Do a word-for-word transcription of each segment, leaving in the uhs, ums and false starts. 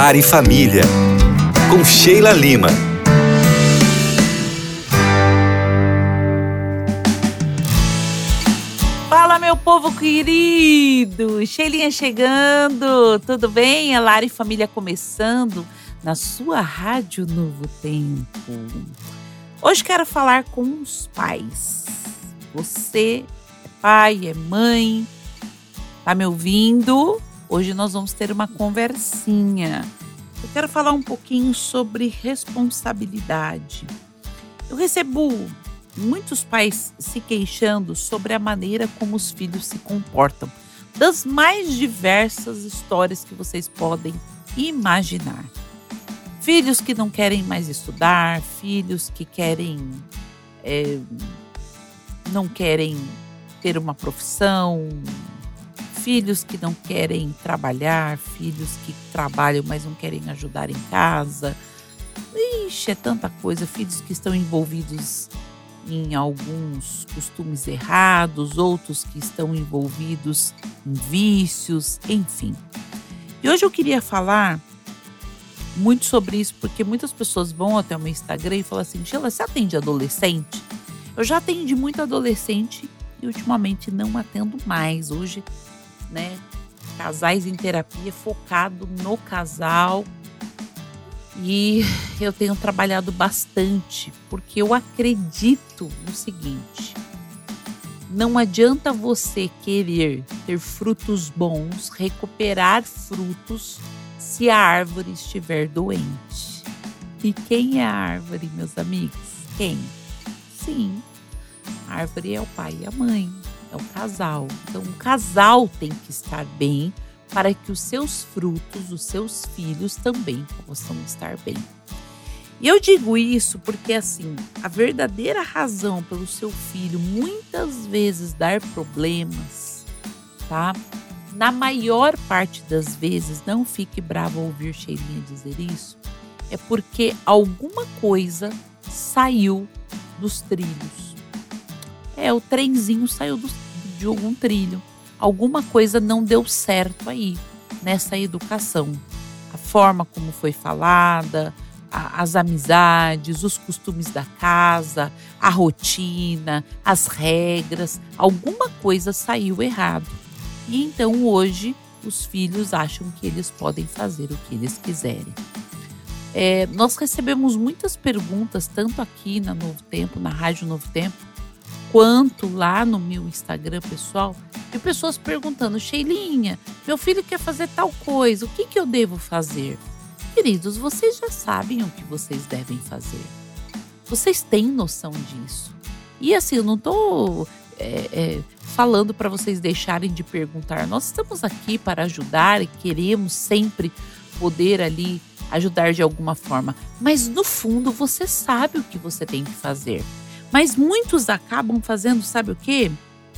Lar e Família, com Sheila Lima. Fala, meu povo querido! Sheilinha chegando, tudo bem? A Lar e Família começando na sua Rádio Novo Tempo. Hoje quero falar com os pais. Você é pai, é mãe, tá me ouvindo? Hoje nós vamos ter uma conversinha. Eu quero falar um pouquinho sobre responsabilidade. Eu recebo muitos pais se queixando sobre a maneira como os filhos se comportam, das mais diversas histórias que vocês podem imaginar. Filhos que não querem mais estudar, filhos que querem, é, não querem ter uma profissão, filhos que não querem trabalhar, filhos que trabalham, mas não querem ajudar em casa. Ixi, é tanta coisa. Filhos que estão envolvidos em alguns costumes errados, outros que estão envolvidos em vícios, enfim. E hoje eu queria falar muito sobre isso, porque muitas pessoas vão até o meu Instagram e falam assim: Sheila, você atende adolescente? Eu já atendi muito adolescente e ultimamente não atendo mais. Hoje, né, casais em terapia focado no casal. E eu tenho trabalhado bastante, porque eu acredito no seguinte: não adianta você querer ter frutos bons, recuperar frutos, se a árvore estiver doente. E quem é a árvore, meus amigos? Quem? Sim, a árvore é o pai e a mãe, é o casal. Então o casal tem que estar bem para que os seus frutos, os seus filhos também possam estar bem. E eu digo isso porque, assim, a verdadeira razão pelo seu filho muitas vezes dar problemas, tá? Na maior parte das vezes, não fique bravo ao ouvir Sheilinha dizer isso, é porque alguma coisa saiu dos trilhos. É, o trenzinho saiu do, de algum trilho. Alguma coisa não deu certo aí, nessa educação. A forma como foi falada, a, as amizades, os costumes da casa, a rotina, as regras, alguma coisa saiu errado. E então hoje os filhos acham que eles podem fazer o que eles quiserem. É, nós recebemos muitas perguntas, tanto aqui na Novo Tempo, na Rádio Novo Tempo, quanto lá no meu Instagram pessoal, de pessoas perguntando: Sheilinha, meu filho quer fazer tal coisa, o que, que eu devo fazer? Queridos, vocês já sabem o que vocês devem fazer. Vocês têm noção disso. E assim, eu não estou é, é, falando para vocês deixarem de perguntar. Nós estamos aqui para ajudar e queremos sempre poder ali ajudar de alguma forma. Mas no fundo, você sabe o que você tem que fazer. Mas muitos acabam fazendo, sabe o quê?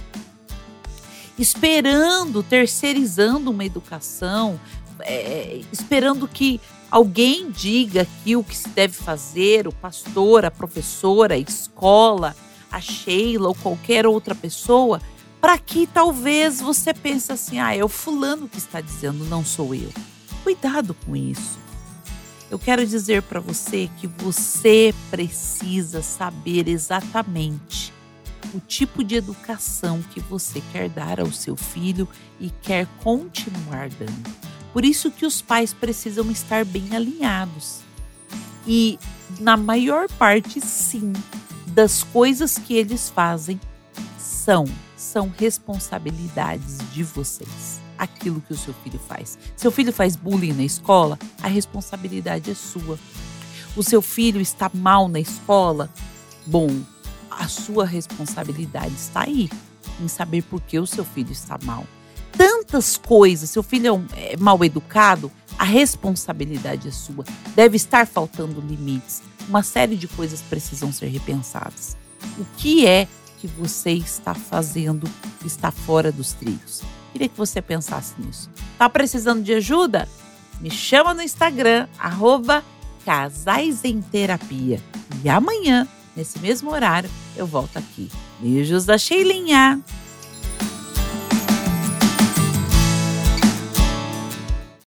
Esperando, terceirizando uma educação, é, esperando que alguém diga aqui o que se deve fazer, o pastor, a professora, a escola, a Sheila ou qualquer outra pessoa, para que talvez você pense assim: ah, é o fulano que está dizendo, não sou eu. Cuidado com isso. Eu quero dizer para você que você precisa saber exatamente o tipo de educação que você quer dar ao seu filho e quer continuar dando. Por isso que os pais precisam estar bem alinhados. E na maior parte, sim, das coisas que eles fazem são, são responsabilidades de vocês. Aquilo que o seu filho faz. Seu filho faz bullying na escola, a responsabilidade é sua. O seu filho está mal na escola, bom, a sua responsabilidade está aí, em saber por que o seu filho está mal. Tantas coisas, seu filho é, um, é mal educado, a responsabilidade é sua. Deve estar faltando limites. Uma série de coisas precisam ser repensadas. O que é que você está fazendo que está fora dos trilhos? Queria que você pensasse nisso. Tá precisando de ajuda? Me chama no Instagram, arroba Casais em Terapia. E amanhã, nesse mesmo horário, eu volto aqui. Beijos da Sheilinha!